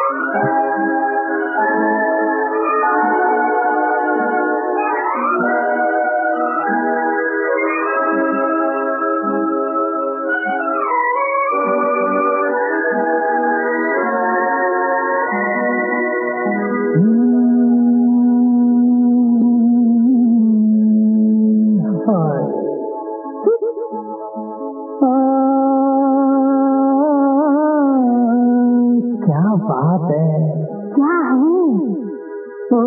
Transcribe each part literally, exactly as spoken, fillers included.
क्या बात है? क्या है? ओ,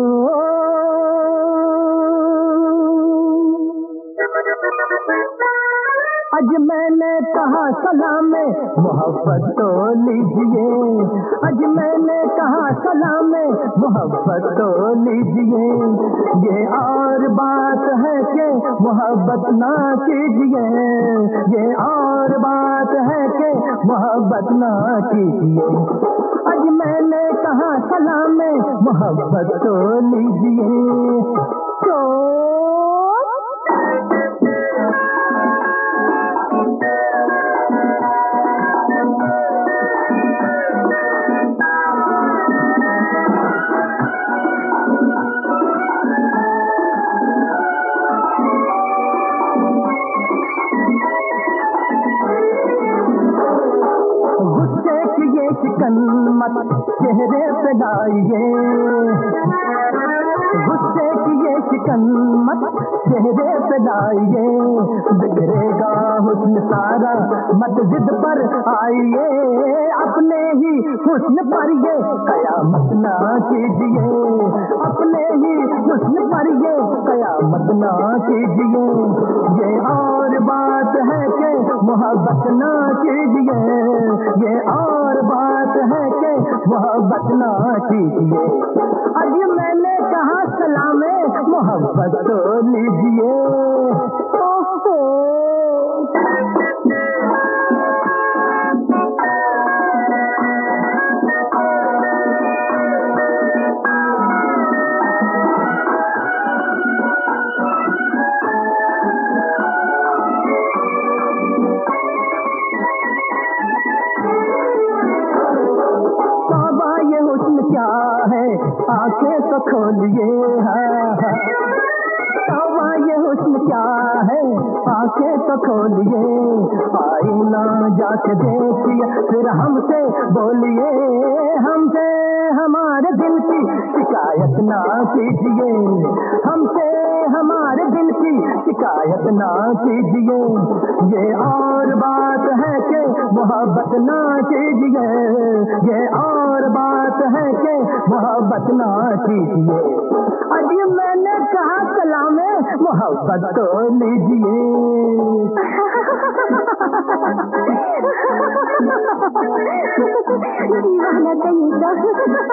आज मैंने कहा सलाम मोहब्बत तो लीजिए, आज मैंने कहा सलाम मोहब्बत तो लीजिए। ये और बात है कि मोहब्बत ना कीजिए, ये और बात है कि मोहब्बत ना कीजिए। आज मैंने कहा सलाम मोहब्बत तो लीजिए। तो गुस्से की ये शिकन मत चेहरे पे लाइए, गुस्से की ये शिकन मत चेहरे पे लाइए। बिगड़ेगा हुस्न सारा मत जिद पर आइए, अपने ही हुस्न पर ये कयामत ना कीजिए, अपने ही हुस्न पर ये कयामत ना कीजिए। ये और बात है कि मोहब्बत ना कीजिए, ये और बात है कि मोहब्बत ना कीजिए। आज मैंने कहा सलाम मोहब्बत तो लीजिए। ओहो क्या है आंखें तो खोलिए, तौबा ये हुस्न क्या है आंखें तो खोलिए। आईना जाके देखिए फिर हमसे बोलिए, हमसे हमारे दिल की शिकायत ना कीजिए, हमसे हमारे दिल की शिकायत ना कीजिए। ये और बात है कि मोहब्बत ना कीजिए, ये और बात है कि मोहब्बत ना कीजिए। अजी मैंने कहा सलाम मोहब्बत तो लीजिए। दीवाना कहीं का।